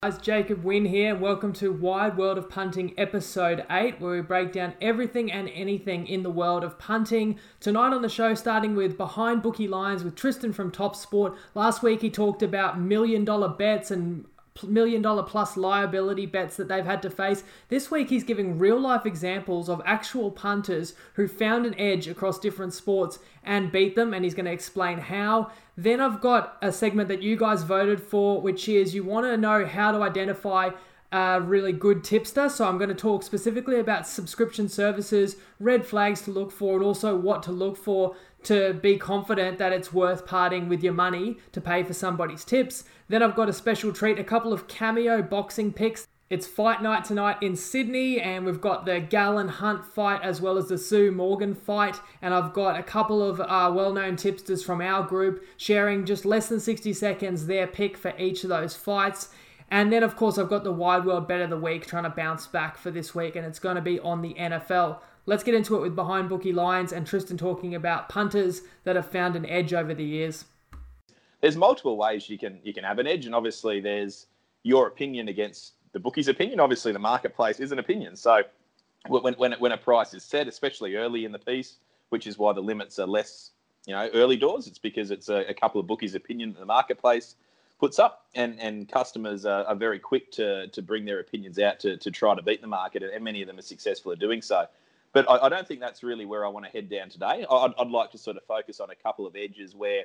Guys, Jacob Wynn here, and welcome to Wide World of Punting Episode 8, where we break down everything and anything in the world of punting. Tonight on the show, starting with Behind Bookie Lines with Tristan from Top Sport. Last week he talked about $1 million bets and $1 million plus liability bets that they've had to face. This week he's giving real life examples of actual punters who found an edge across different sports and beat them, and he's going to explain how. Then I've got a segment that you guys voted for, which is you want to know how to identify a really good tipster. So I'm going to talk specifically about subscription services, red flags to look for, and also what to look for to be confident that it's worth parting with your money to pay for somebody's tips. Then I've got a special treat, a couple of cameo boxing picks. It's fight night tonight in Sydney, and we've got the Gallen Hunt fight as well as the Sue Morgan fight. And I've got a couple of well-known tipsters from our group sharing just less than 60 seconds their pick for each of those fights. And then, of course, I've got the Wide World Bet of the Week trying to bounce back for this week, and it's going to be on the NFL. Let's get into it with Behind Bookie Lines and Tristan talking about punters that have found an edge over the years. There's multiple ways you can have an edge, and obviously there's your opinion against the bookie's opinion. Obviously, the marketplace is an opinion. So when a price is set, especially early in the piece, which is why the limits are less, early doors, it's because it's a couple of bookies' opinion that the marketplace puts up, and customers are very quick to bring their opinions out to try to beat the market, and many of them are successful at doing so. But I don't think that's really where I want to head down today. I'd like to sort of focus on a couple of edges where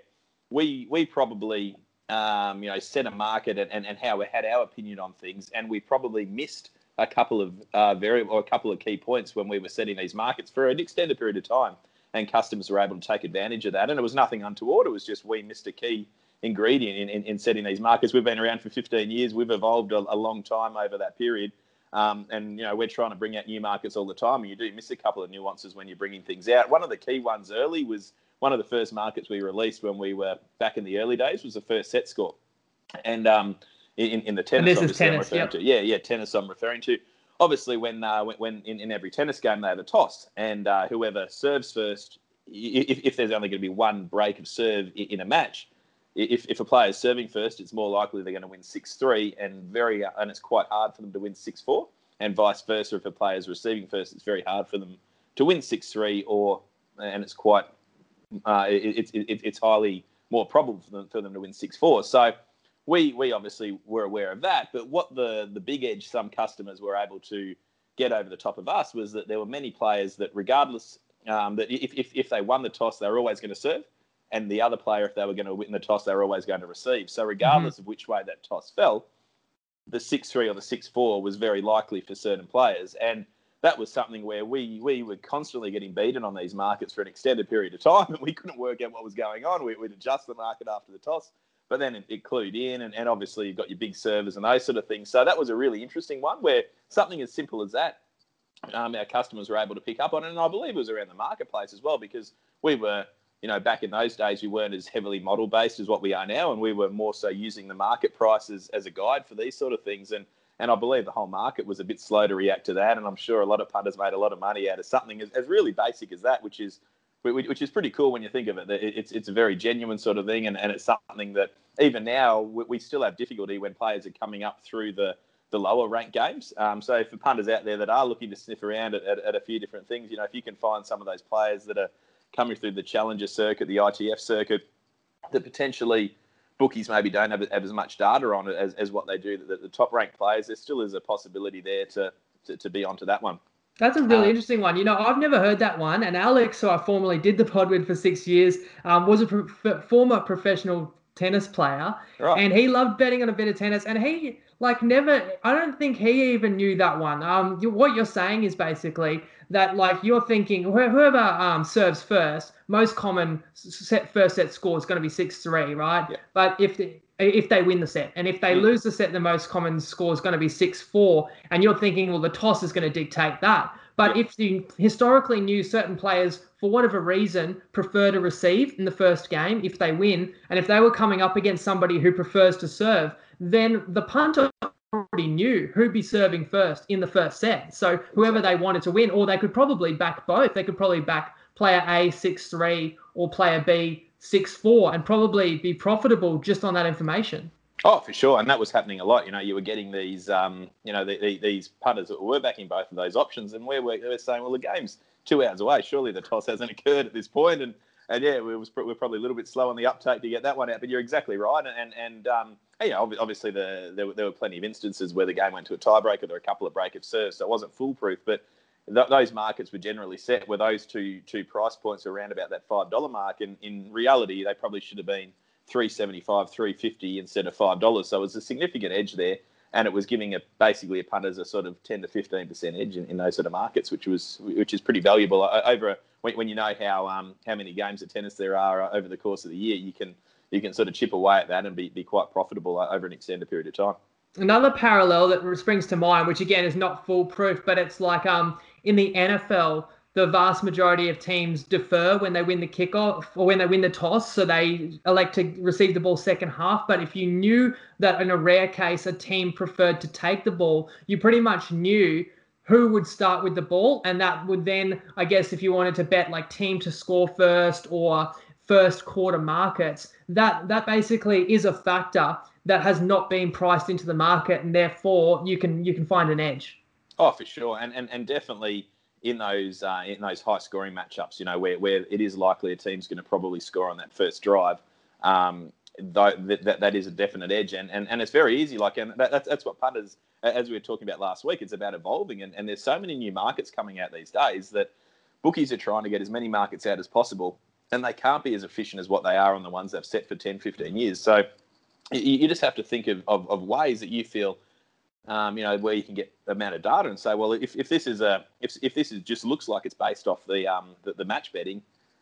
we probably set a market and how we had our opinion on things, and we probably missed a couple of a couple of key points when we were setting these markets for an extended period of time, and customers were able to take advantage of that. And it was nothing untoward. It was just we missed a key ingredient in setting these markets. We've been around for 15 years. We've evolved a long time over that period. And we're trying to bring out new markets all the time, and you do miss a couple of nuances when you're bringing things out. One of the key ones early was one of the first markets we released when we were back in the early days was the first set score. And in the tennis, and this obviously, is tennis, I'm referring to. Yeah, tennis I'm referring to. Obviously, when in every tennis game they have a toss, and whoever serves first, if there's only going to be one break of serve in a match, if a player is serving first, it's more likely they're going to win 6-3, and it's quite hard for them to win 6-4, and vice versa. If a player is receiving first, it's very hard for them to win 6-3, and it's quite it's highly more probable for them to win 6-4. So we obviously were aware of that, but what the big edge some customers were able to get over the top of us was that there were many players that regardless that if they won the toss, they were always going to serve. And the other player, if they were going to win the toss, they were always going to receive. So regardless of which way that toss fell, the 6-3 or the 6-4 was very likely for certain players. And that was something where we were constantly getting beaten on these markets for an extended period of time, and we couldn't work out what was going on. We'd adjust the market after the toss, but then it clued in, and obviously you've got your big servers and those sort of things. So that was a really interesting one where something as simple as that, our customers were able to pick up on it. And I believe it was around the marketplace as well, because we were... back in those days, we weren't as heavily model-based as what we are now, and we were more so using the market prices as a guide for these sort of things. And I believe the whole market was a bit slow to react to that, and I'm sure a lot of punters made a lot of money out of something as really basic as that, which is pretty cool when you think of it. It's a very genuine sort of thing, and it's something that even now we still have difficulty when players are coming up through the lower ranked games. So for punters out there that are looking to sniff around at a few different things, if you can find some of those players that are coming through the Challenger circuit, the ITF circuit, that potentially bookies maybe don't have as much data on it as what they do. The top-ranked players, there still is a possibility there to be onto that one. That's a really interesting one. I've never heard that one. And Alex, who I formerly did the pod with for 6 years, was a former professional tennis player. Right. And he loved betting on a bit of tennis. And he, I don't think he even knew that one. What you're saying is basically that, you're thinking whoever serves first, most common first set score is going to be 6-3, right? Yeah. But if they win the set, and if they lose the set, the most common score is going to be 6-4, and you're thinking, well, the toss is going to dictate that. But if you historically knew certain players, for whatever reason, prefer to receive in the first game if they win, and if they were coming up against somebody who prefers to serve, then the punter already knew who'd be serving first in the first set. So whoever they wanted to win, or they could probably back both. They could probably back player A 6-3 or player B 6-4 and probably be profitable just on that information. Oh, for sure, and that was happening a lot. You were getting these, these punters that were backing both of those options, and we're saying, well, the game's 2 hours away. Surely the toss hasn't occurred at this point, and yeah, we're probably a little bit slow on the uptake to get that one out. But you're exactly right, and obviously there were plenty of instances where the game went to a tiebreaker. There were a couple of break of serves, so it wasn't foolproof, but those markets were generally set where those two price points were around about that $5 mark, and in reality, they probably should have been $3.75, $3.50 instead of $5. So it was a significant edge there, and it was giving basically a punters a sort of 10 to 15% edge in those sort of markets, which is pretty valuable over when you know how many games of tennis there are over the course of the year. You can sort of chip away at that and be quite profitable over an extended period of time. Another parallel that springs to mind, which again is not foolproof, but it's like in the NFL, the vast majority of teams defer when they win the kickoff or when they win the toss, so they elect to receive the ball second half. But if you knew that in a rare case a team preferred to take the ball, you pretty much knew who would start with the ball, and that would then, I guess, if you wanted to bet like team to score first or first quarter markets, that basically is a factor that has not been priced into the market, and therefore you can find an edge. Oh, for sure, and definitely in those high scoring matchups, where it is likely a team's going to probably score on that first drive. That is a definite edge, and it's very easy. And that's what punters, as we were talking about last week, it's about evolving, and there's so many new markets coming out these days that bookies are trying to get as many markets out as possible, and they can't be as efficient as what they are on the ones they've set for 10, 15 years. So you just have to think of ways that you feel, where you can get the amount of data and say, well, if this is just looks like it's based off the match betting,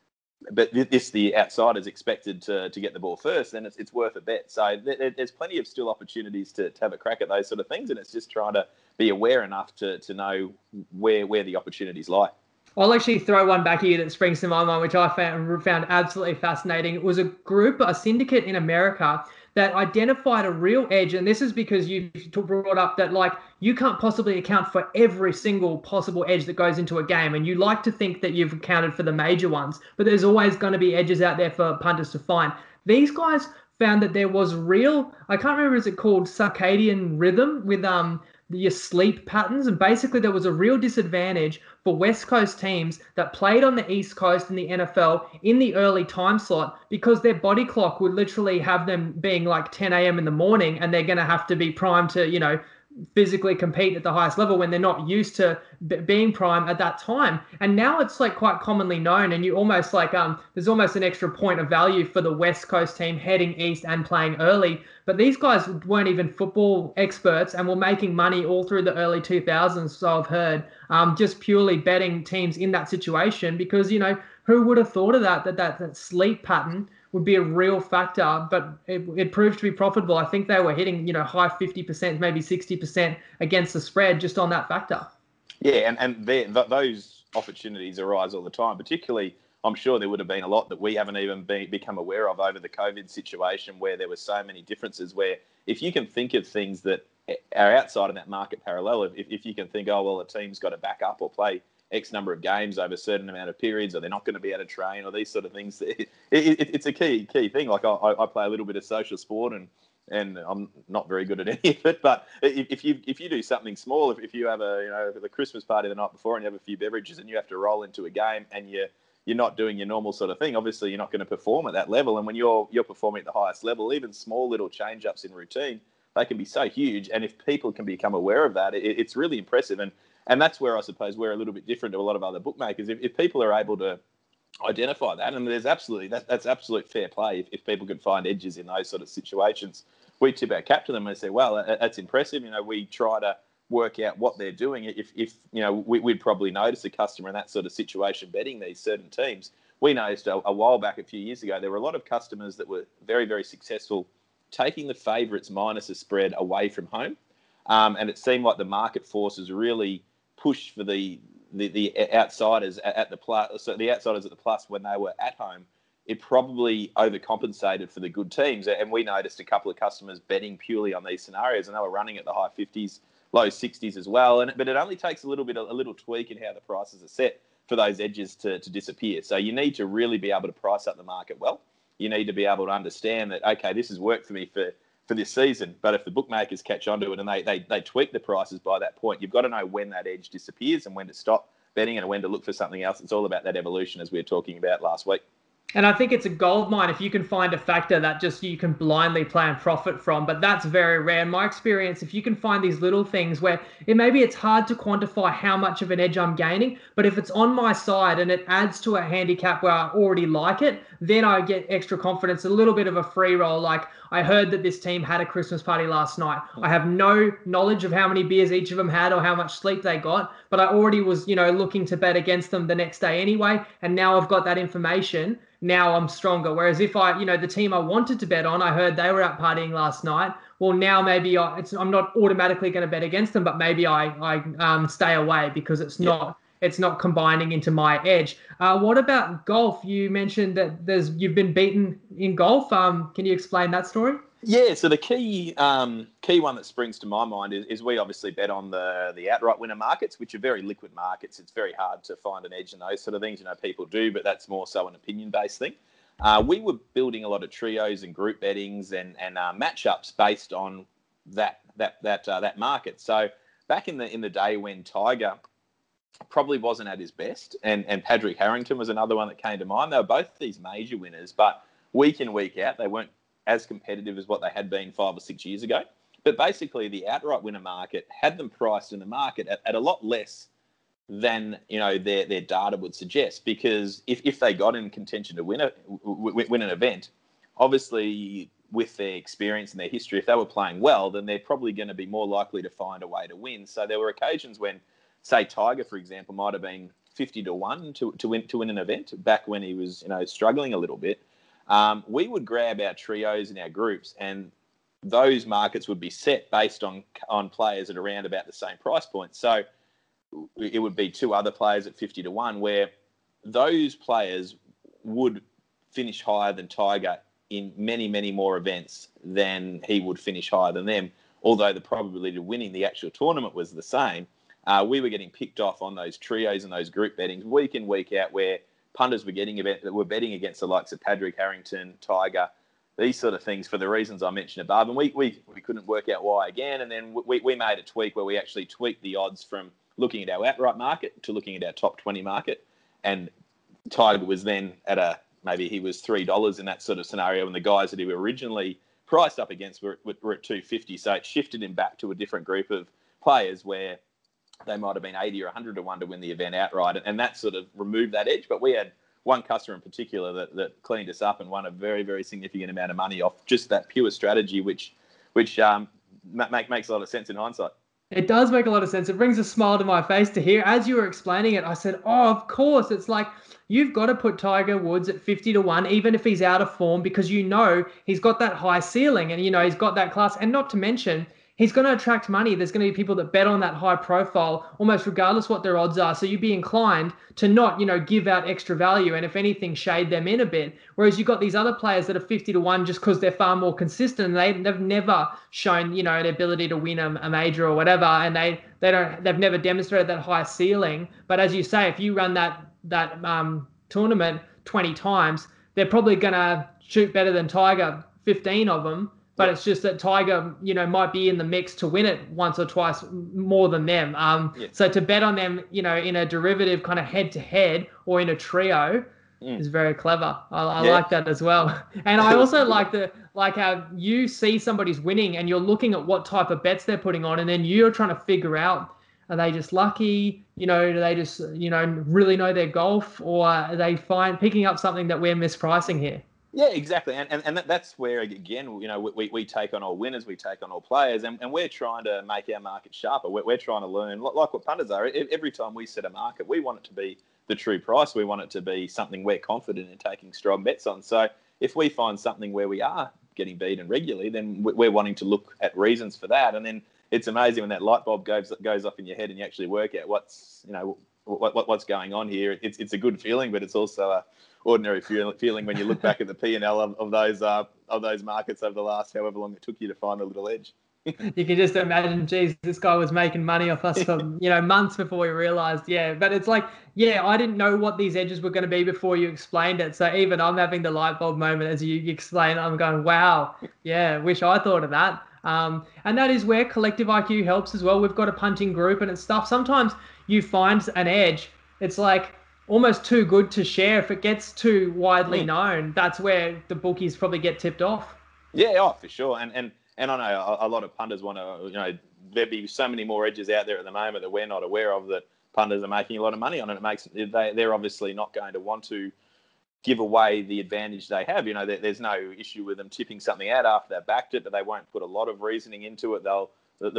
but the outside is expected to get the ball first, then it's worth a bet. So there's plenty of still opportunities to have a crack at those sort of things, and it's just trying to be aware enough to know where the opportunities lie. I'll actually throw one back here that springs to my mind, which I found absolutely fascinating. It was a syndicate in America that identified a real edge, and this is because you brought up that like you can't possibly account for every single possible edge that goes into a game, and you like to think that you've accounted for the major ones, but there's always going to be edges out there for punters to find. These guys found that there was real, I can't remember, is it called circadian rhythm with your sleep patterns, and basically there was a real disadvantage for West Coast teams that played on the East Coast in the NFL in the early time slot because their body clock would literally have them being like 10 a.m. in the morning, and they're going to have to be primed to, physically compete at the highest level when they're not used to being prime at that time. And now it's like quite commonly known, and you almost like there's almost an extra point of value for the West Coast team heading east and playing early. But these guys weren't even football experts and were making money all through the early 2000s, so I've heard, just purely betting teams in that situation because, who would have thought of that sleep pattern would be a real factor, but it proved to be profitable. I think they were hitting, high 50%, maybe 60% against the spread just on that factor. Yeah, and those opportunities arise all the time. Particularly, I'm sure there would have been a lot that we haven't even become aware of over the COVID situation, where there were so many differences. Where if you can think of things that are outside of that market parallel, if you can think, oh well, a team's got to back up or play X number of games over a certain amount of periods, or they're not going to be able to train, or these sort of things. It's a key thing. Like I play a little bit of social sport, and I'm not very good at any of it. But if you do something small, if you have the Christmas party the night before and you have a few beverages and you have to roll into a game and you're not doing your normal sort of thing, obviously you're not going to perform at that level. And when you're performing at the highest level, even small little change ups in routine, they can be so huge. And if people can become aware of that, it's really impressive. And that's where I suppose we're a little bit different to a lot of other bookmakers. If people are able to identify that, and there's absolutely that's absolute fair play. If people can find edges in those sort of situations, we tip our cap to them and say, well, that's impressive. We try to work out what they're doing. If we'd probably notice a customer in that sort of situation betting these certain teams. We noticed a while back, a few years ago, there were a lot of customers that were very, very successful taking the favourites minus a spread away from home. And it seemed like the market forces really pushed for the outsiders at the plus. So the outsiders at the plus when they were at home, it probably overcompensated for the good teams. And we noticed a couple of customers betting purely on these scenarios, and they were running at the high 50s, low 60s as well. But it only takes a little tweak in how the prices are set for those edges to disappear. So you need to really be able to price up the market well. You need to be able to understand that, okay, this has worked for me for for this season. But if the bookmakers catch onto it and they tweak the prices by that point, you've got to know when that edge disappears and when to stop betting and when to look for something else. It's all about that evolution, as we were talking about last week. And I think it's a gold mine if you can find a factor that just you can blindly play and profit from. But that's very rare. In my experience, if you can find these little things where maybe it's hard to quantify how much of an edge I'm gaining, but if it's on my side and it adds to a handicap where I already like it, then I get extra confidence, a little bit of a free roll. Like I heard that this team had a Christmas party last night. I have no knowledge of how many beers each of them had or how much sleep they got, but I already was, looking to bet against them the next day anyway. And now I've got that information. Now I'm stronger. Whereas if the team I wanted to bet on, I heard they were out partying last night. Well, now maybe I'm not automatically going to bet against them, but maybe I stay away because it's not combining into my edge. What about golf? You mentioned that you've been beaten in golf. Can you explain that story? Yeah, so the key one that springs to my mind is we obviously bet on the outright winner markets, which are very liquid markets. It's very hard to find an edge in those sort of things. People do, but that's more so an opinion-based thing. We were building a lot of trios and group bettings and matchups based on that market. So back in the day when Tiger probably wasn't at his best, and Patrick Harrington was another one that came to mind. They were both these major winners, but week in, week out, they weren't as competitive as what they had been 5 or 6 years ago. But basically, the outright winner market had them priced in the market at a lot less than their data would suggest. Because if they got in contention to win an event, obviously with their experience and their history, if they were playing well, then they're probably going to be more likely to find a way to win. So there were occasions when, say, Tiger, for example, might have been 50-1 to win an event back when he was struggling a little bit. We would grab our trios and our groups, and those markets would be set based on players at around about the same price point. So it would be 2 other players at 50-1, where those players would finish higher than Tiger in many, many more events than he would finish higher than them. Although the probability of winning the actual tournament was the same, we were getting picked off on those trios and those group bettings week in, week out, where punters were betting against the likes of Patrick Harrington, Tiger, these sort of things for the reasons I mentioned above. And we couldn't work out why again. And then we made a tweak where we actually tweaked the odds from looking at our outright market to looking at our top 20 market. And Tiger was then maybe he was $3 in that sort of scenario. And the guys that he were originally priced up against were at $2.50. So it shifted him back to a different group of players where they might have been 80 or 100-1 to win the event outright, and that sort of removed that edge. But we had one customer in particular that cleaned us up and won a very, very significant amount of money off just that pure strategy, which makes a lot of sense in hindsight. It does make a lot of sense. It brings a smile to my face to hear. As you were explaining it, I said, oh, of course. It's like you've got to put Tiger Woods at 50-1, even if he's out of form, because he's got that high ceiling and, he's got that class. And not to mention, he's going to attract money. There's going to be people that bet on that high profile, almost regardless what their odds are. So you'd be inclined to not, give out extra value and if anything, shade them in a bit. Whereas you've got these other players that are 50-1 just because they're far more consistent. And they've never shown, an ability to win a major or whatever. And they've never demonstrated that high ceiling. But as you say, if you run that tournament 20 times, they're probably going to shoot better than Tiger, 15 of them. But it's just that Tiger, might be in the mix to win it once or twice more than them. So to bet on them, in a derivative kind of head-to-head or in a trio is very clever. I like that as well. And I also like how you see somebody's winning and you're looking at what type of bets they're putting on, and then you're trying to figure out, are they just lucky? Do they just, really know their golf, or are they picking up something that we're mispricing here? Yeah, exactly. And that's where, again, we take on all winners, we take on all players, and we're trying to make our market sharper. We're trying to learn, like what punters are. Every time we set a market, we want it to be the true price. We want it to be something we're confident in taking strong bets on. So if we find something where we are getting beaten regularly, then we're wanting to look at reasons for that. And then it's amazing when that light bulb goes off in your head and you actually work out what's going on here. It's a good feeling, but it's also a ordinary feeling when you look back at the P&L of those markets over the last however long it took you to find a little edge. You can just imagine, geez, this guy was making money off us for, months before we realized. Yeah. But it's like, yeah, I didn't know what these edges were going to be before you explained it. So even I'm having the light bulb moment as you explain. I'm going, wow, yeah, wish I thought of that. And that is where collective IQ helps as well. We've got a punting group and it's stuff. Sometimes you find an edge, it's like almost too good to share. If it gets too widely known, that's where the bookies probably get tipped off. Yeah, oh, for sure. And I know a lot of punters want to, there'd be so many more edges out there at the moment that we're not aware of that punters are making a lot of money on. And they're obviously not going to want to give away the advantage they have. There's no issue with them tipping something out after they've backed it, but they won't put a lot of reasoning into it. A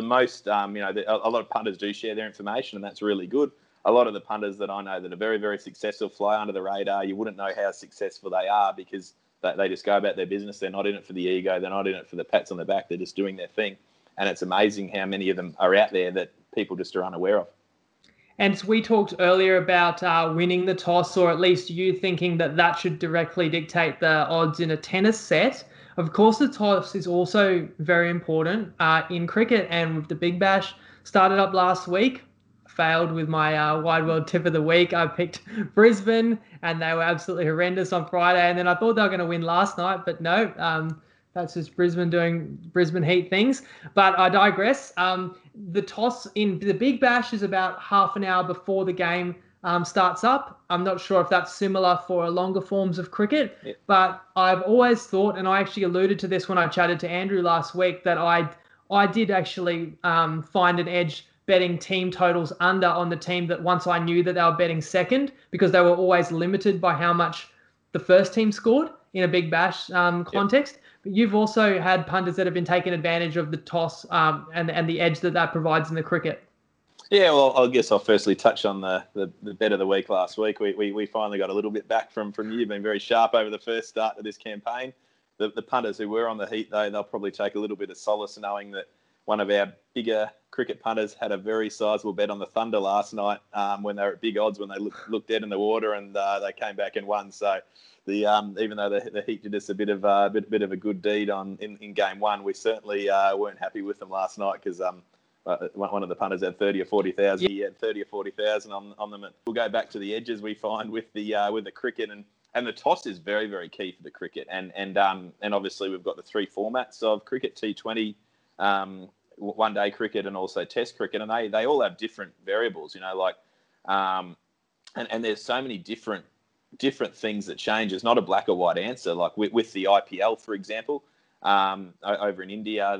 lot of punters do share their information, and that's really good. A lot of the punters that I know that are very, very successful fly under the radar. You wouldn't know how successful they are because they just go about their business. They're not in it for the ego. They're not in it for the pats on the back. They're just doing their thing. And it's amazing how many of them are out there that people just are unaware of. And we talked earlier about winning the toss, or at least you thinking that should directly dictate the odds in a tennis set. Of course, the toss is also very important in cricket. And with the Big Bash started up last week, failed with my Wide World tip of the week. I picked Brisbane, and they were absolutely horrendous on Friday. And then I thought they were going to win last night, but no. That's just Brisbane doing Brisbane Heat things. But I digress. The toss in the Big Bash is about half an hour before the game starts up. I'm not sure if that's similar for longer forms of cricket, but I've always thought, and I actually alluded to this when I chatted to Andrew last week, that I did actually find an edge betting team totals under on the team that once I knew that they were betting second, because they were always limited by how much the first team scored in a Big Bash context. But you've also had punters that have been taking advantage of the toss and the edge that provides in the cricket. Yeah, well, I guess I'll firstly touch on the bet of the week last week. We finally got a little bit back from you. You've been very sharp over the first start of this campaign. The punters who were on the Heat, though, they'll probably take a little bit of solace knowing that one of our bigger cricket punters had a very sizable bet on the Thunder last night when they were at big odds when they looked dead in the water, and they came back and won. So even though the Heat did us a bit of a good deed in game one, we certainly weren't happy with them last night because one of the punters had 30 or 40,000. He had 30 or 40,000 on them. We'll go back to the edges we find with the cricket, and the toss is very, very key for the cricket. And obviously we've got the three formats of cricket: T20, one-day cricket, and also Test cricket, and they all have different variables. And there's so many different things that change. It's not a black or white answer. Like with the IPL, for example, over in India,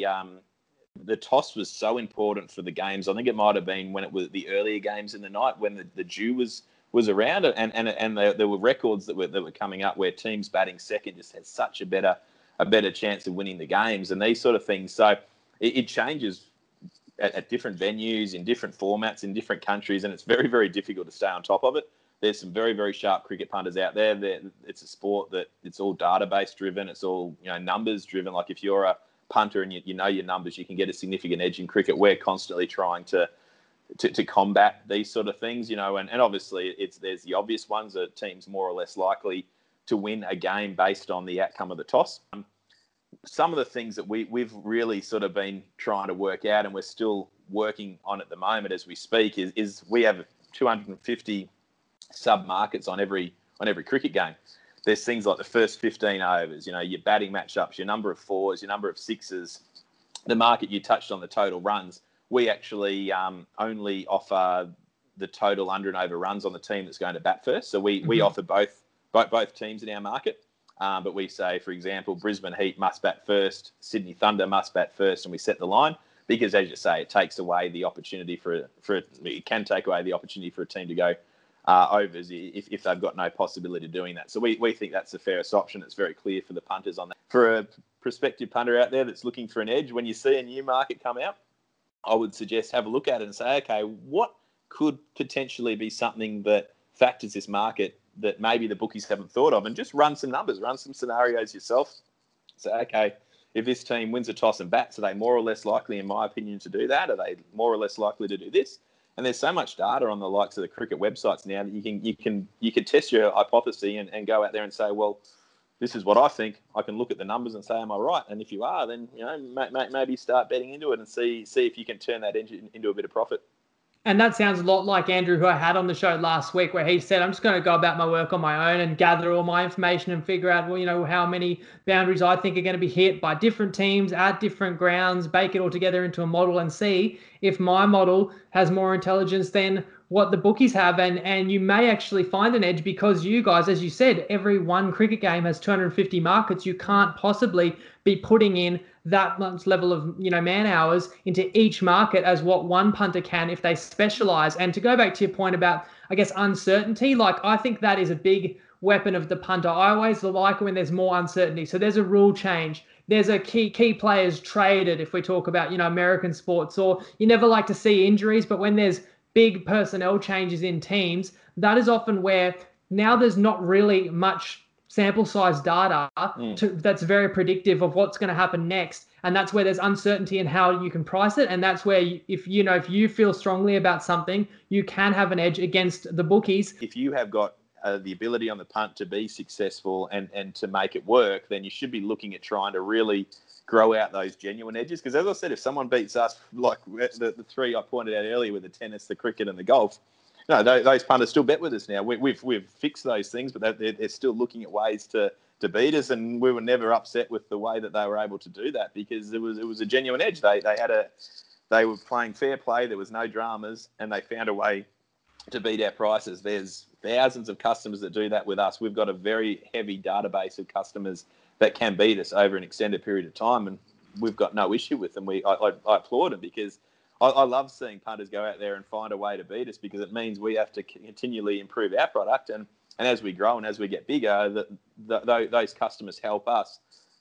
the toss was so important for the games. I think it might have been when it was the earlier games in the night when the dew was around, and there were records that were coming up where teams batting second just had such a better chance of winning the games and these sort of things. So it changes at different venues, in different formats, in different countries, and it's very, very difficult to stay on top of it. There's some very, very sharp cricket punters out there. It's a sport that it's all database driven. It's all numbers driven. Like if you're a punter and you know your numbers, you can get a significant edge in cricket. We're constantly trying to combat these sort of things, and obviously there's the obvious ones that teams more or less likely to win a game based on the outcome of the toss. Some of the things that we've really sort of been trying to work out, and we're still working on at the moment as we speak, is we have 250 sub-markets on every cricket game. There's things like the first 15 overs, your batting matchups, your number of fours, your number of sixes, the market you touched on, the total runs. We actually only offer the total under and over runs on the team that's going to bat first. So we offer both teams in our market. But we say, for example, Brisbane Heat must bat first, Sydney Thunder must bat first, and we set the line because, as you say, it takes away the opportunity it can take away the opportunity for a team to go overs if they've got no possibility of doing that. So we think that's the fairest option. It's very clear for the punters on that. For a prospective punter out there that's looking for an edge, when you see a new market come out, I would suggest have a look at it and say, okay, what could potentially be something that factors this market that maybe the bookies haven't thought of, and just run some numbers, run some scenarios yourself. Say, okay, if this team wins a toss and bats, are they more or less likely, in my opinion, to do that? Are they more or less likely to do this? And there's so much data on the likes of the cricket websites now that you can test your hypothesis and go out there and say, well, this is what I think. I can look at the numbers and say, am I right? And if you are, then maybe start betting into it and see if you can turn that engine into a bit of profit. And that sounds a lot like Andrew, who I had on the show last week, where he said, I'm just going to go about my work on my own and gather all my information and figure out, how many boundaries I think are going to be hit by different teams at different grounds, bake it all together into a model and see if my model has more intelligence than what the bookies have. And you may actually find an edge because you guys, as you said, every one cricket game has 250 markets. You can't possibly be putting in that much level of man hours into each market as what one punter can if they specialize. And to go back to your point about, I guess, uncertainty, I think that is a big weapon of the punter. I always like when there's more uncertainty. So there's a rule change. There's a key players traded if we talk about, American sports, or you never like to see injuries, but when there's big personnel changes in teams, that is often where now there's not really much sample size data that's very predictive of what's going to happen next. And that's where there's uncertainty in how you can price it. And that's where if you feel strongly about something, you can have an edge against the bookies. If you have got the ability on the punt to be successful and to make it work, then you should be looking at trying to really grow out those genuine edges. Because as I said, if someone beats us, like the three I pointed out earlier with the tennis, the cricket and the golf, those punters still bet with us now. We've fixed those things, but they're still looking at ways to beat us, and we were never upset with the way that they were able to do that because it was a genuine edge. They were playing fair play. There was no dramas, and they found a way to beat our prices. There's thousands of customers that do that with us. We've got a very heavy database of customers that can beat us over an extended period of time, and we've got no issue with them. I applaud them because I love seeing punters go out there and find a way to beat us because it means we have to continually improve our product. And as we grow and as we get bigger, those customers help us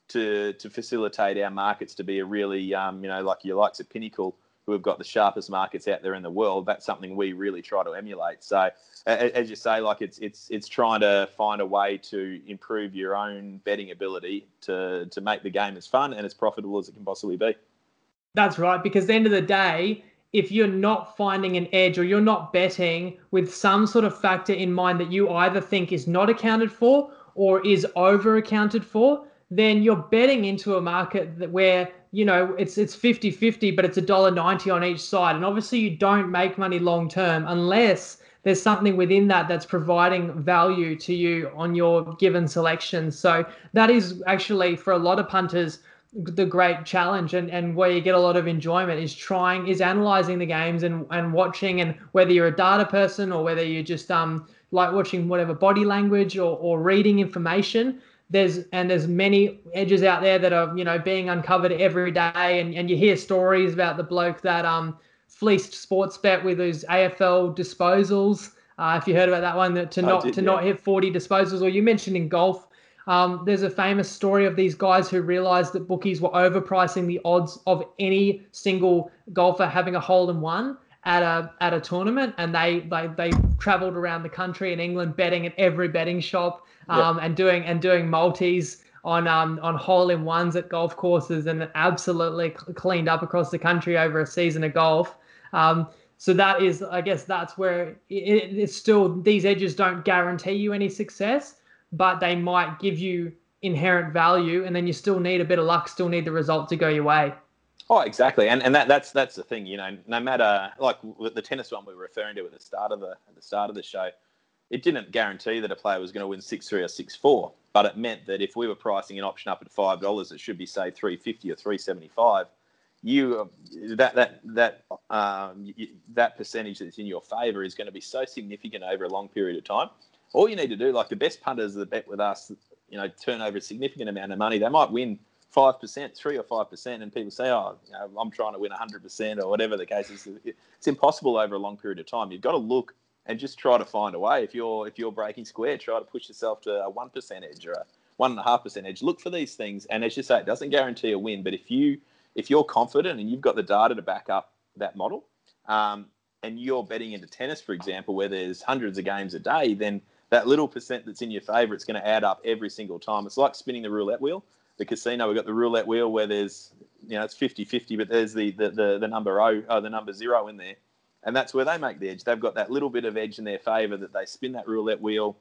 to facilitate our markets to be a really, like your likes of Pinnacle, who have got the sharpest markets out there in the world. That's something we really try to emulate. So as you say, it's trying to find a way to improve your own betting ability to make the game as fun and as profitable as it can possibly be. That's right, because at the end of the day, if you're not finding an edge or you're not betting with some sort of factor in mind that you either think is not accounted for or is over accounted for, then you're betting into a market where, it's 50-50, but it's $1.90 on each side. And obviously you don't make money long term unless there's something within that that's providing value to you on your given selection. So that is actually, for a lot of punters, the great challenge and where you get a lot of enjoyment is analyzing the games and watching, and whether you're a data person or whether you're just like watching whatever body language or reading information. There's many edges out there that are being uncovered every day, and you hear stories about the bloke that fleeced Sportsbet with his AFL disposals. If you heard about that one, to not hit 40 disposals, or you mentioned in golf. There's a famous story of these guys who realized that bookies were overpricing the odds of any single golfer having a hole-in-one at a tournament, and they traveled around the country in England betting at every betting shop, and doing multis on hole-in-ones at golf courses, and absolutely cleaned up across the country over a season of golf. So that is, I guess, that's where it's still, these edges don't guarantee you any success, but they might give you inherent value, and then you still need a bit of luck, still need the result to go your way. Oh, exactly, and that's the thing. No matter, like the tennis one we were referring to at the start of the show, it didn't guarantee that a player was going to win 6-3 or 6-4, but it meant that if we were pricing an option up at $5, it should be say $3.50 or $3.75. That percentage that's in your favour is going to be so significant over a long period of time. All you need to do, like the best punters that bet with us, turn over a significant amount of money. They might win 5%, 3 or 5%, and people say, I'm trying to win 100% or whatever the case is. It's impossible over a long period of time. You've got to look and just try to find a way. If you're breaking square, try to push yourself to a 1% edge or a 1.5% edge. Look for these things, and as you say, it doesn't guarantee a win. But if you're confident and you've got the data to back up that model, and you're betting into tennis, for example, where there's hundreds of games a day, then that little percent that's in your favour, it's going to add up every single time. It's like spinning the roulette wheel. The casino, we've got the roulette wheel where there's, it's 50-50, but there's the number 0 in there. And that's where they make the edge. They've got that little bit of edge in their favour that they spin that roulette wheel.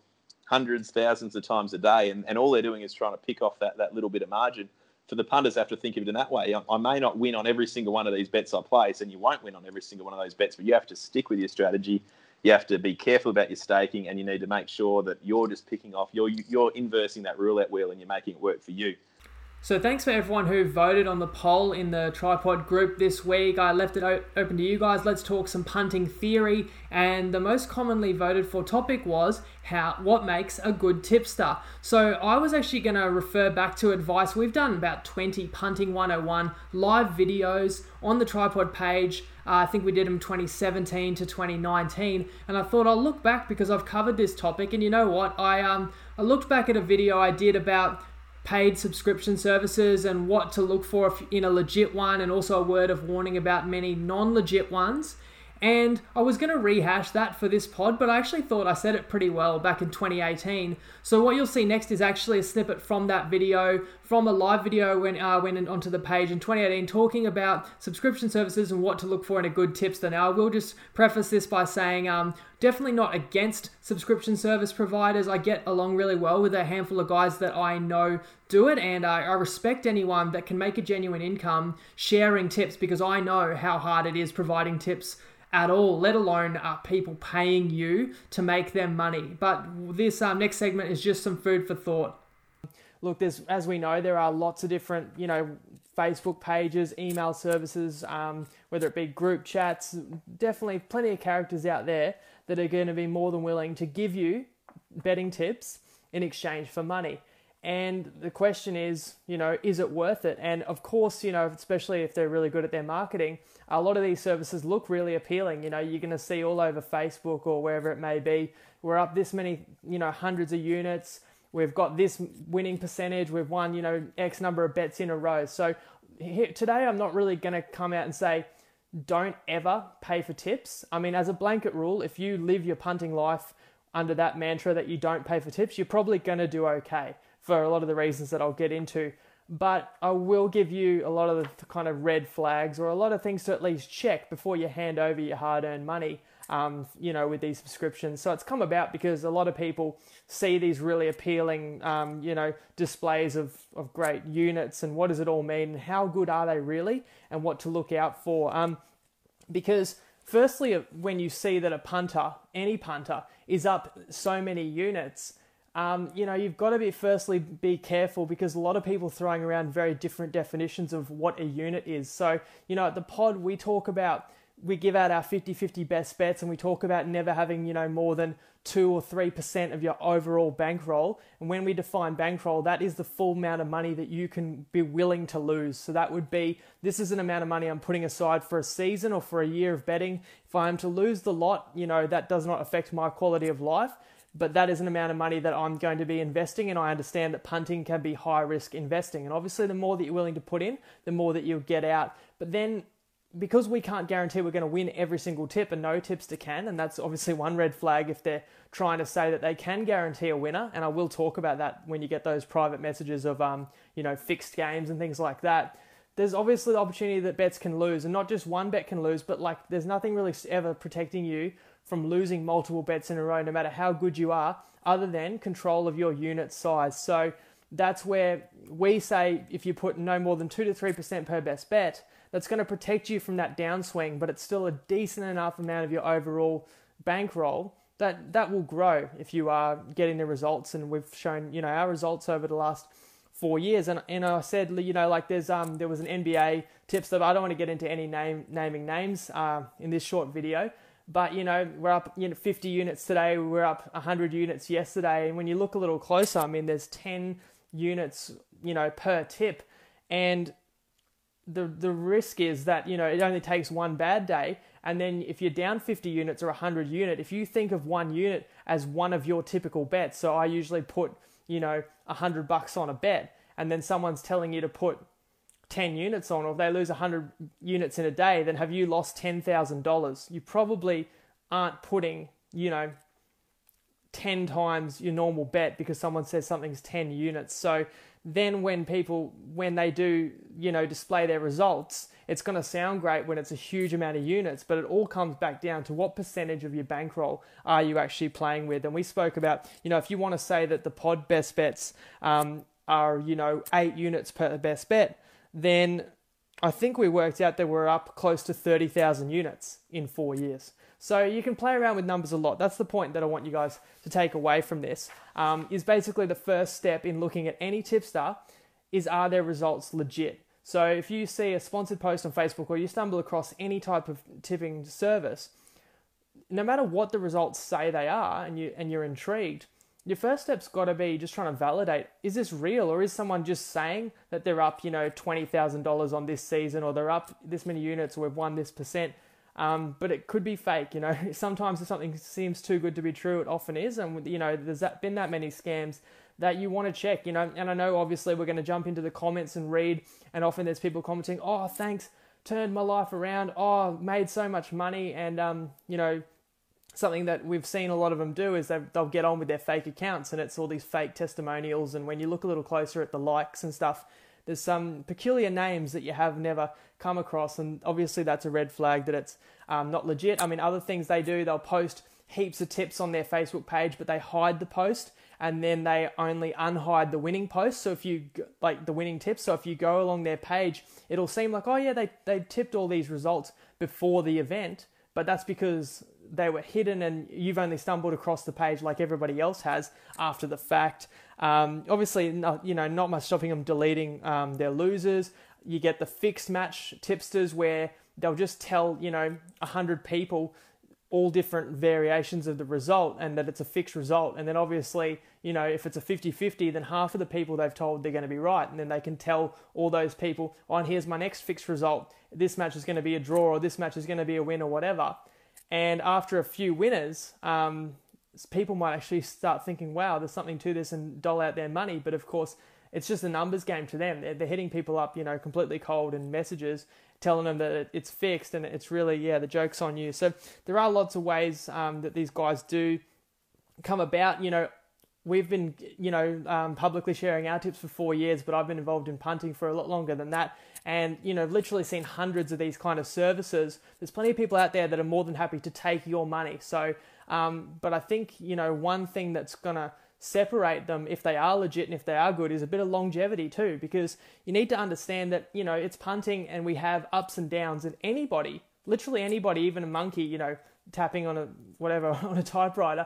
hundreds, thousands of times a day, and all they're doing is trying to pick off that little bit of margin. For the punters, have to think of it in that way. I may not win on every single one of these bets I place, and you won't win on every single one of those bets, but you have to stick with your strategy. You have to be careful about your staking, and you need to make sure that you're just picking off, you're inversing that roulette wheel, and you're making it work for you. So thanks for everyone who voted on the poll in the Tripod group this week. I left it open to you guys. Let's talk some punting theory. And the most commonly voted for topic was what makes a good tipster. So I was actually going to refer back to advice. We've done about 20 Punting 101 live videos on the Tripod page. I think we did them 2017 to 2019. And I thought I'll look back because I've covered this topic. And you know what? I looked back at a video I did about paid subscription services and what to look for in a legit one, and also a word of warning about many non-legit ones. And I was going to rehash that for this pod, but I actually thought I said it pretty well back in 2018. So what you'll see next is actually a snippet from that video, from a live video when went onto the page in 2018, talking about subscription services and what to look for in a good tipster. Now, I will just preface this by saying definitely not against subscription service providers. I get along really well with a handful of guys that I know do it, and I respect anyone that can make a genuine income sharing tips, because I know how hard it is providing tips at all, let alone people paying you to make them money. But this next segment is just some food for thought. Look, as we know, there are lots of different, Facebook pages, email services, whether it be group chats, definitely plenty of characters out there that are going to be more than willing to give you betting tips in exchange for money. And the question is, is it worth it? And of course, especially if they're really good at their marketing, a lot of these services look really appealing. You're going to see all over Facebook or wherever it may be, we're up this many, hundreds of units. We've got this winning percentage. We've won, X number of bets in a row. So today, I'm not really going to come out and say, don't ever pay for tips. I mean, as a blanket rule, if you live your punting life under that mantra that you don't pay for tips, you're probably going to do okay for a lot of the reasons that I'll get into. But I will give you a lot of the kind of red flags, or a lot of things to at least check before you hand over your hard-earned money, with these subscriptions. So it's come about because a lot of people see these really appealing, displays of great units, and what does it all mean, and how good are they really, and what to look out for. Because firstly, when you see that a punter, any punter, is up so many units, you've got to firstly be careful, because a lot of people throwing around very different definitions of what a unit is. So, at the pod, we give out our 50-50 best bets, and we talk about never having, more than 2 or 3% of your overall bankroll. And when we define bankroll, that is the full amount of money that you can be willing to lose. So that would be, this is an amount of money I'm putting aside for a season or for a year of betting. If I am to lose the lot, that does not affect my quality of life. But that is an amount of money that I'm going to be investing, and I understand that punting can be high risk investing. And obviously the more that you're willing to put in, the more that you'll get out. But then, because we can't guarantee we're going to win every single tip, and no tipster can, and that's obviously one red flag if they're trying to say that they can guarantee a winner, and I will talk about that when you get those private messages of fixed games and things like that. There's obviously the opportunity that bets can lose, and not just one bet can lose, but there's nothing really ever protecting you from losing multiple bets in a row, no matter how good you are, other than control of your unit size. So that's where we say if you put no more than 2 to 3% per best bet, that's going to protect you from that downswing, but it's still a decent enough amount of your overall bankroll that will grow if you are getting the results. And we've shown, our results over the last 4 years. And I said, there's there was an NBA tipster. I don't want to get into any naming names in this short video. But, we're up 50 units today. We were up 100 units yesterday. And when you look a little closer, there's 10 units, per tip. And the risk is that, it only takes one bad day. And then if you're down 50 units or 100 unit, if you think of one unit as one of your typical bets, so I usually put, $100 on a bet, and then someone's telling you to put 10 units on, or if they lose 100 units in a day, then have you lost $10,000? You probably aren't putting, 10 times your normal bet because someone says something's 10 units. So then when they do, display their results, it's going to sound great when it's a huge amount of units, but it all comes back down to what percentage of your bankroll are you actually playing with. And we spoke about, if you want to say that the pod best bets are, 8 units per best bet, then I think we worked out that we're up close to 30,000 units in 4 years. So you can play around with numbers a lot. That's the point that I want you guys to take away from this, is basically the first step in looking at any tipster is, are their results legit? So if you see a sponsored post on Facebook or you stumble across any type of tipping service, no matter what the results say they are and you're intrigued, your first step's got to be just trying to validate, is this real, or is someone just saying that they're up, $20,000 on this season, or they're up this many units, or we've won this percent. But it could be fake, Sometimes if something seems too good to be true, it often is. And, there's been that many scams that you want to check, and I know obviously we're going to jump into the comments and read, and often there's people commenting, oh, thanks, turned my life around, oh, made so much money. And, something that we've seen a lot of them do is they'll get on with their fake accounts, and it's all these fake testimonials. And when you look a little closer at the likes and stuff, there's some peculiar names that you have never come across, and obviously that's a red flag that it's not legit. I mean, other things they do, they'll post heaps of tips on their Facebook page, but they hide the post, and then they only unhide the winning post. So if you, like the winning tips, so if you go along their page, it'll seem like, oh yeah, they tipped all these results before the event, but that's because they were hidden and you've only stumbled across the page like everybody else has after the fact. Obviously, not much stopping them deleting their losers. You get the fixed match tipsters where they'll just tell, 100 people all different variations of the result and that it's a fixed result. And then obviously, if it's a 50-50, then half of the people they've told they're going to be right. And then they can tell all those people, oh, and here's my next fixed result. This match is going to be a draw, or this match is going to be a win, or whatever. And after a few winners, people might actually start thinking, wow, there's something to this, and dole out their money. But of course, it's just a numbers game to them. They're hitting people up, completely cold in messages, telling them that it's fixed, and it's really, the joke's on you. So there are lots of ways that these guys do come about. We've been, publicly sharing our tips for 4 years, but I've been involved in punting for a lot longer than that. And, literally seen hundreds of these kind of services. There's plenty of people out there that are more than happy to take your money. So, but I think, one thing that's going to separate them, if they are legit and if they are good, is a bit of longevity too, because you need to understand that, it's punting and we have ups and downs, and anybody, literally anybody, even a monkey, tapping on on a typewriter,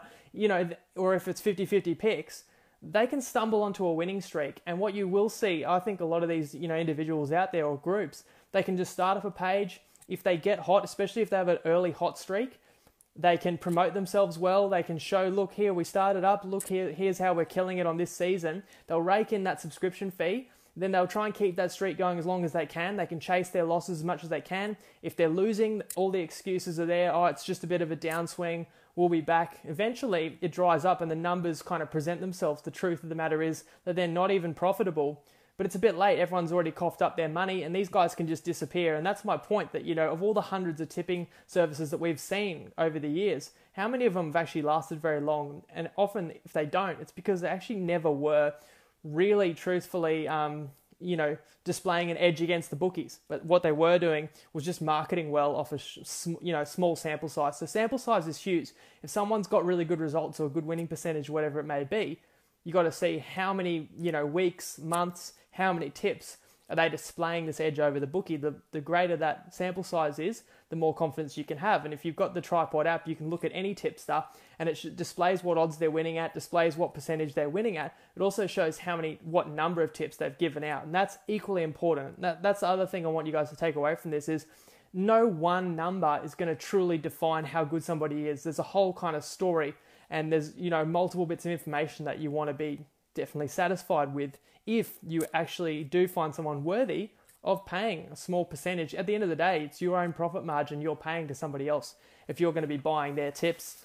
or if it's 50-50 picks, they can stumble onto a winning streak. And what you will see, I think a lot of these, individuals out there or groups, they can just start up a page. If they get hot, especially if they have an early hot streak, they can promote themselves well. They can show, look here, we started up. Look here, here's how we're killing it on this season. They'll rake in that subscription fee. Then they'll try and keep that streak going as long as they can. They can chase their losses as much as they can. If they're losing, all the excuses are there. Oh, it's just a bit of a downswing. We'll be back. Eventually, it dries up and the numbers kind of present themselves. The truth of the matter is that they're not even profitable. But it's a bit late. Everyone's already coughed up their money, and these guys can just disappear. And that's my point, that, of all the hundreds of tipping services that we've seen over the years, how many of them have actually lasted very long? And often, if they don't, it's because they actually never were really truthfully, displaying an edge against the bookies. But what they were doing was just marketing well off a small sample size. So sample size is huge. If someone's got really good results or a good winning percentage, whatever it may be, you got to see how many, weeks, months, how many tips are they displaying this edge over the bookie. The greater that sample size is, the more confidence you can have. And if you've got the Tripod app, you can look at any tipster and it displays what odds they're winning at, displays what percentage they're winning at. It also shows what number of tips they've given out. And that's equally important. That's the other thing I want you guys to take away from this is no one number is going to truly define how good somebody is. There's a whole kind of story, and there's, multiple bits of information that you want to be definitely satisfied with if you actually do find someone worthy of paying a small percentage. At the end of the day, it's your own profit margin you're paying to somebody else if you're going to be buying their tips.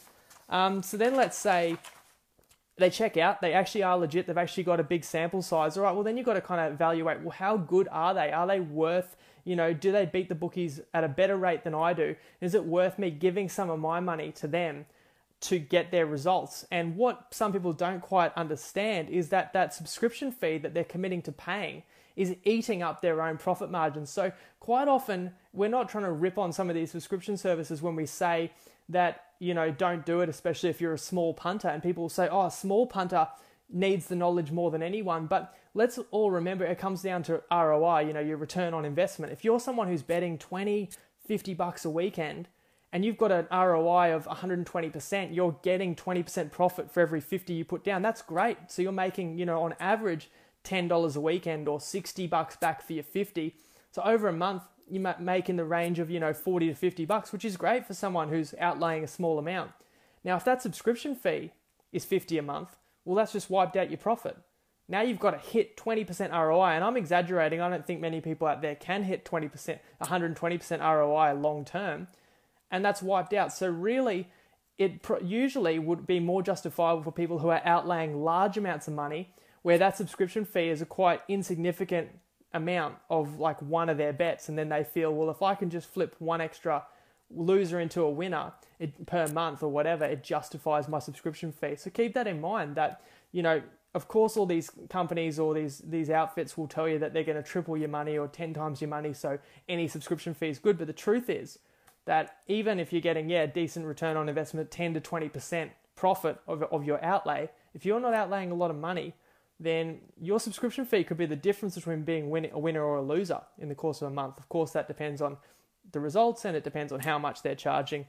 So then let's say they check out, they actually are legit, they've actually got a big sample size. All right, well then you've got to kind of evaluate, well, how good are they? Are they worth, do they beat the bookies at a better rate than I do? Is it worth me giving some of my money to them to get their results. And what some people don't quite understand is that that subscription fee that they're committing to paying is eating up their own profit margins. So quite often, we're not trying to rip on some of these subscription services when we say that, don't do it, especially if you're a small punter. And people will say, oh, a small punter needs the knowledge more than anyone. But let's all remember, it comes down to ROI, your return on investment. If you're someone who's betting $20-$50 a weekend, and you've got an ROI of 120%, you're getting 20% profit for every 50 you put down. That's great. So you're making, on average, $10 a weekend or $60 back for your 50. So over a month, you make in the range of, $40 to $50, which is great for someone who's outlaying a small amount. Now, if that subscription fee is $50 a month, well, that's just wiped out your profit. Now you've got to hit 20% ROI, and I'm exaggerating. I don't think many people out there can hit 20%, 120% ROI long term. And that's wiped out. So really, it usually would be more justifiable for people who are outlaying large amounts of money, where that subscription fee is a quite insignificant amount of like one of their bets. And then they feel, well, if I can just flip one extra loser into a winner per month or whatever, it justifies my subscription fee. So keep that in mind that, of course, all these companies or these outfits will tell you that they're going to triple your money or 10 times your money. So any subscription fee is good. But the truth is, that even if you're getting, decent return on investment, 10 to 20% profit of your outlay, if you're not outlaying a lot of money, then your subscription fee could be the difference between being a winner or a loser in the course of a month. Of course, that depends on the results and it depends on how much they're charging.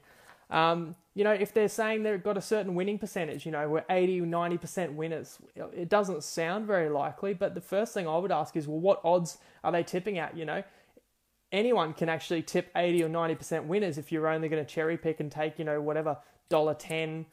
If they're saying they've got a certain winning percentage, we're 80 or 90% winners, it doesn't sound very likely, but the first thing I would ask is, well, what odds are they tipping at, Anyone can actually tip 80 or 90% winners if you're only going to cherry pick and take, whatever, $1.10,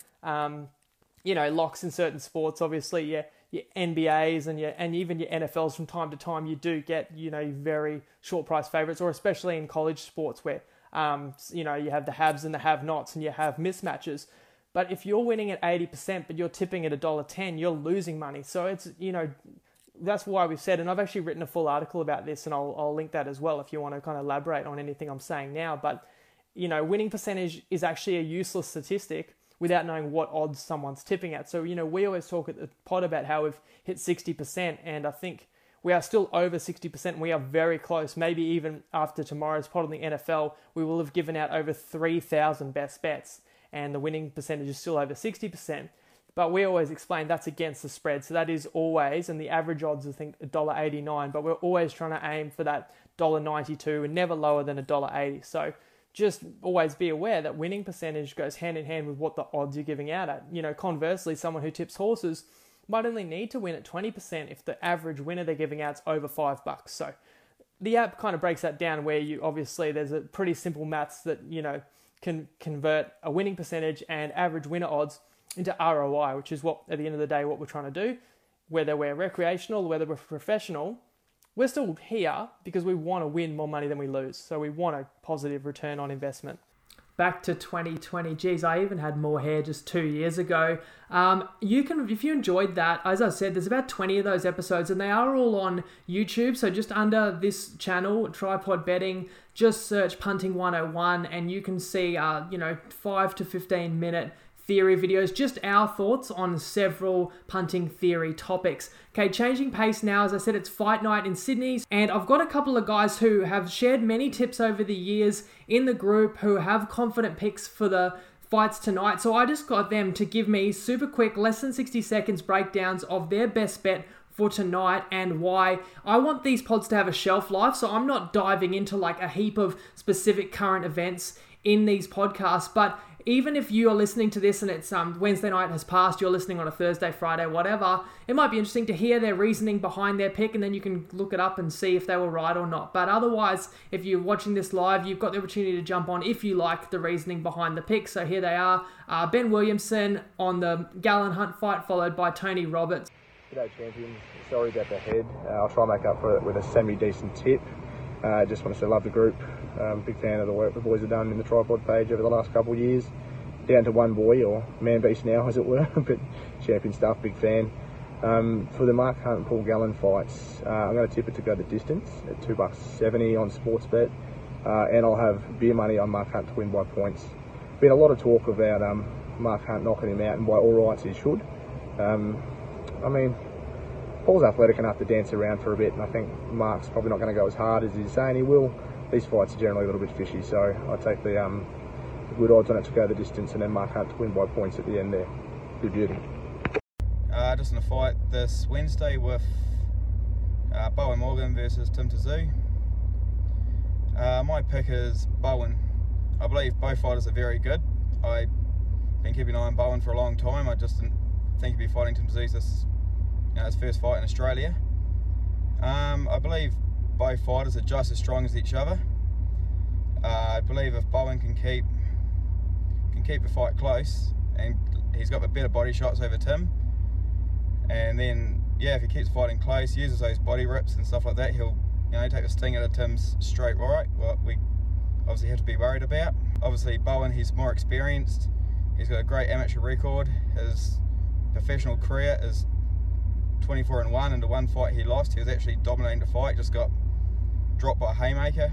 locks in certain sports. Obviously, your NBAs and even your NFLs from time to time, you do get, very short price favorites, or especially in college sports where, you have the haves and the have-nots and you have mismatches. But if you're winning at 80%, but you're tipping at $1.10, you're losing money. So it's, that's why we've said, and I've actually written a full article about this, and I'll link that as well if you want to kind of elaborate on anything I'm saying now. But, winning percentage is actually a useless statistic without knowing what odds someone's tipping at. So, we always talk at the pod about how we've hit 60%, and I think we are still over 60%, and we are very close. Maybe even after tomorrow's pod on the NFL, we will have given out over 3,000 best bets, and the winning percentage is still over 60%. But we always explain that's against the spread. So that is always, and the average odds I think $1.89, but we're always trying to aim for that $1.92 and never lower than $1.80. So just always be aware that winning percentage goes hand in hand with what the odds you're giving out at. Conversely, someone who tips horses might only need to win at 20% if the average winner they're giving out is over $5. So the app kind of breaks that down where there's a pretty simple maths that, can convert a winning percentage and average winner odds into ROI, which is what, at the end of the day, what we're trying to do. Whether we're recreational, whether we're professional, we're still here because we want to win more money than we lose. So we want a positive return on investment. Back to 2020. Geez, I even had more hair just 2 years ago. You can, if you enjoyed that, as I said, there's about 20 of those episodes and they are all on YouTube. So just under this channel, Tripod Betting, just search Punting 101 and you can see, 5 to 15 minute theory videos, just our thoughts on several punting theory topics. Okay, changing pace now. As I said, it's fight night in Sydney, and I've got a couple of guys who have shared many tips over the years in the group who have confident picks for the fights tonight. So I just got them to give me super quick, less than 60 seconds breakdowns of their best bet for tonight and why. I want these pods to have a shelf life, so I'm not diving into like a heap of specific current events in these podcasts, but even if you are listening to this and it's Wednesday night has passed, you're listening on a Thursday, Friday, whatever, it might be interesting to hear their reasoning behind their pick and then you can look it up and see if they were right or not. But otherwise, if you're watching this live, you've got the opportunity to jump on if you like the reasoning behind the pick. So here they are. Ben Williamson on the Gallen Hunt fight, followed by Tony Roberts. G'day champions, sorry about the head. I'll try and make up for it with a semi-decent tip. Just want to say love the group. Big fan of the work the boys have done in the Tripod page over the last couple of years. Down to one boy, or man beast now as it were, but champion stuff, big fan. For the Mark Hunt and Paul Gallen fights, I'm going to tip it to go the distance at $2.70 on Sportsbet, and I'll have beer money on Mark Hunt to win by points. Been a lot of talk about Mark Hunt knocking him out, and by all rights he should. Paul's athletic enough to dance around for a bit, and I think Mark's probably not going to go as hard as he's saying he will. These fights are generally a little bit fishy, so I take the good odds on it to go the distance, and then Mark Hunt to win by points at the end there. Good beauty. Just in a fight this Wednesday with Bowen Morgan versus Tim Tszyu. My pick is Bowen. I believe both fighters are very good. I've been keeping an eye on Bowen for a long time. I just didn't think he'd be fighting Tim Tszyu his first fight in Australia. I believe both fighters are just as strong as each other. I believe if Bowen can keep the fight close, and he's got the better body shots over Tim, and then if he keeps fighting close, uses those body rips and stuff like that, he'll take the sting out of Tim's straight right. What we obviously have to be worried about. Obviously Bowen, he's more experienced. He's got a great amateur record. His professional career is 24-1, and the one fight he lost, he was actually dominating the fight, just got dropped by a haymaker.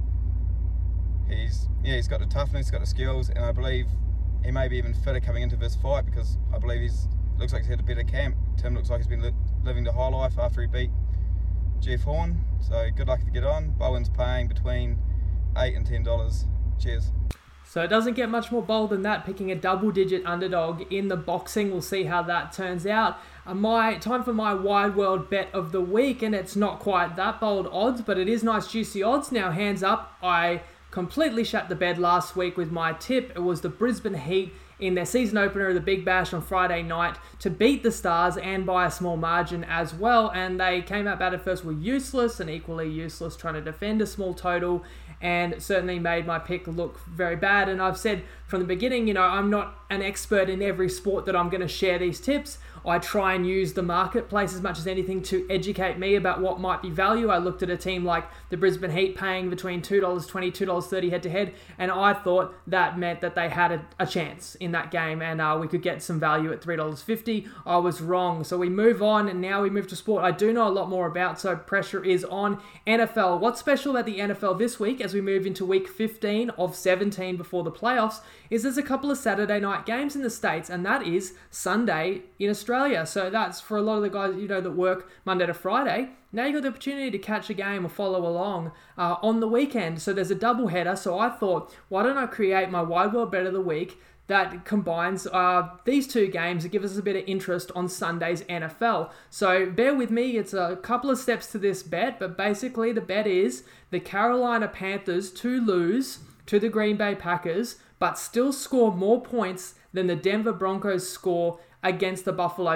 He's got the toughness, he's got the skills, and I believe he may be even fitter coming into this fight, because I believe looks like he's had a better camp. Tim looks like he's been living the high life after he beat Jeff Horn, so good luck if you get on. Bowen's paying between $8 and $10. Cheers. So it doesn't get much more bold than that, picking a double-digit underdog in the boxing. We'll see how that turns out. Time for my Wide World bet of the week, and it's not quite that bold odds, but it is nice juicy odds. Now, hands up, I completely shat the bed last week with my tip. It was the Brisbane Heat in their season opener of the Big Bash on Friday night to beat the Stars, and by a small margin as well, and they came out batted first, were useless and equally useless trying to defend a small total, and certainly made my pick look very bad. And I've said from the beginning, I'm not an expert in every sport that I'm going to share these tips. I try and use the marketplace as much as anything to educate me about what might be value. I looked at a team like the Brisbane Heat paying between $2.20, $2.30 head-to-head, and I thought that meant that they had a chance in that game, and we could get some value at $3.50. I was wrong. So we move on, and now we move to sport I do know a lot more about, so pressure is on. NFL. What's special about the NFL this week as we move into week 15 of 17 before the playoffs is there's a couple of Saturday night games in the States, and that is Sunday in Australia. So that's for a lot of the guys that work Monday to Friday. Now you've got the opportunity to catch a game or follow along on the weekend. So there's a double header. So I thought, why don't I create my Wide World Bet of the Week that combines these two games that give us a bit of interest on Sunday's NFL. So bear with me, it's a couple of steps to this bet, but basically the bet is the Carolina Panthers to lose to the Green Bay Packers, but still score more points than the Denver Broncos score against the Buffalo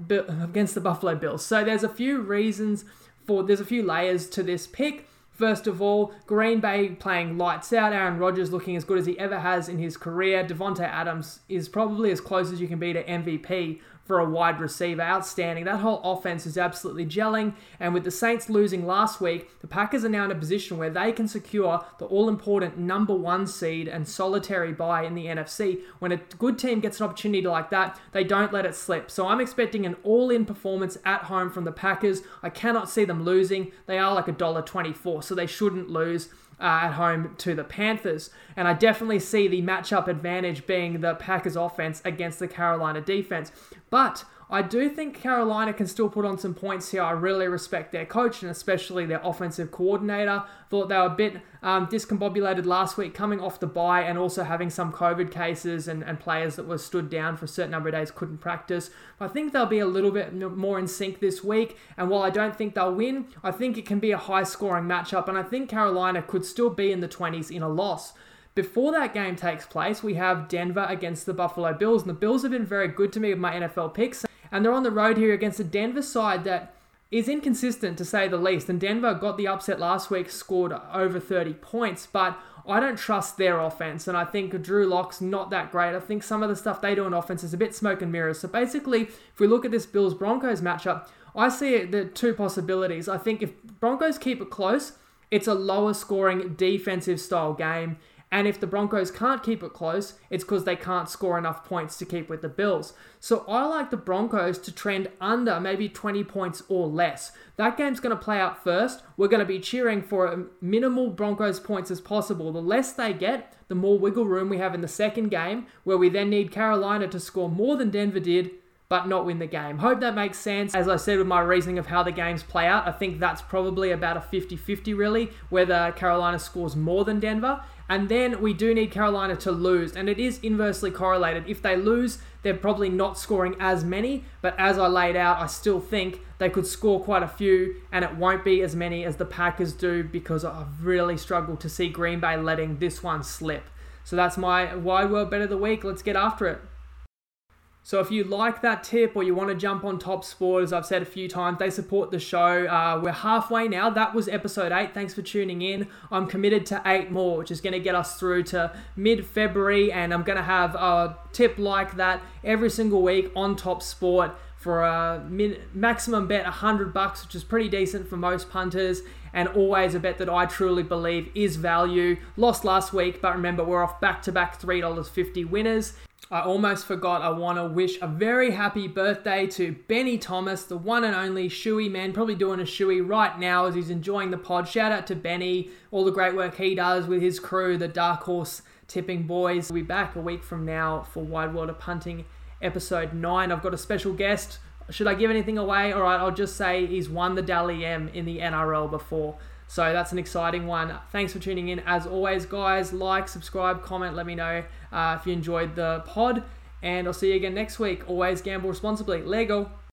Bills. So there's a few layers to this pick. First of all, Green Bay playing lights out. Aaron Rodgers looking as good as he ever has in his career. Devontae Adams is probably as close as you can be to MVP for a wide receiver. Outstanding. That whole offense is absolutely gelling. And with the Saints losing last week, the Packers are now in a position where they can secure the all-important number 1 seed and solitary bye in the NFC. When a good team gets an opportunity like that, they don't let it slip. So I'm expecting an all-in performance at home from the Packers. I cannot see them losing. They are like $1.24, so they shouldn't lose at home to the Panthers. And I definitely see the matchup advantage being the Packers offense against the Carolina defense. But I do think Carolina can still put on some points here. I really respect their coach and especially their offensive coordinator. Thought they were a bit discombobulated last week coming off the bye and also having some COVID cases and players that were stood down for a certain number of days couldn't practice. I think they'll be a little bit more in sync this week. And while I don't think they'll win, I think it can be a high-scoring matchup. And I think Carolina could still be in the 20s in a loss. Before that game takes place, we have Denver against the Buffalo Bills. And the Bills have been very good to me with my NFL picks. And they're on the road here against a Denver side that is inconsistent, to say the least. And Denver got the upset last week, scored over 30 points. But I don't trust their offense. And I think Drew Lock's not that great. I think some of the stuff they do on offense is a bit smoke and mirrors. So basically, if we look at this Bills-Broncos matchup, I see the two possibilities. I think if Broncos keep it close, it's a lower scoring defensive style game. And if the Broncos can't keep it close, it's because they can't score enough points to keep with the Bills. So I like the Broncos to trend under maybe 20 points or less. That game's going to play out first. We're going to be cheering for minimal Broncos points as possible. The less they get, the more wiggle room we have in the second game, where we then need Carolina to score more than Denver did, but not win the game. Hope that makes sense. As I said with my reasoning of how the games play out, I think that's probably about a 50-50 really, whether Carolina scores more than Denver. And then we do need Carolina to lose, and it is inversely correlated. If they lose, they're probably not scoring as many, but as I laid out, I still think they could score quite a few, and it won't be as many as the Packers do, because I've really struggled to see Green Bay letting this one slip. So that's my Wide World Bet of the Week. Let's get after it. So if you like that tip or you want to jump on Top Sport, as I've said a few times, they support the show. We're halfway now. That was episode 8. Thanks for tuning in. I'm committed to 8 more, which is going to get us through to mid-February, and I'm going to have a tip like that every single week on Top Sport for a maximum bet $100, which is pretty decent for most punters, and always a bet that I truly believe is value. Lost last week, but remember, we're off back-to-back $3.50 winners. I almost forgot, I want to wish a very happy birthday to Benny Thomas, the one and only shoey man, probably doing a shoey right now as he's enjoying the pod. Shout out to Benny, all the great work he does with his crew, the Dark Horse Tipping Boys. We'll be back a week from now for Wide World of Punting episode 9. I've got a special guest. Should I give anything away? All right, I'll just say he's won the Dally M in the NRL before. So that's an exciting one. Thanks for tuning in. As always, guys, like, subscribe, comment, let me know if you enjoyed the pod. And I'll see you again next week. Always gamble responsibly. Lego.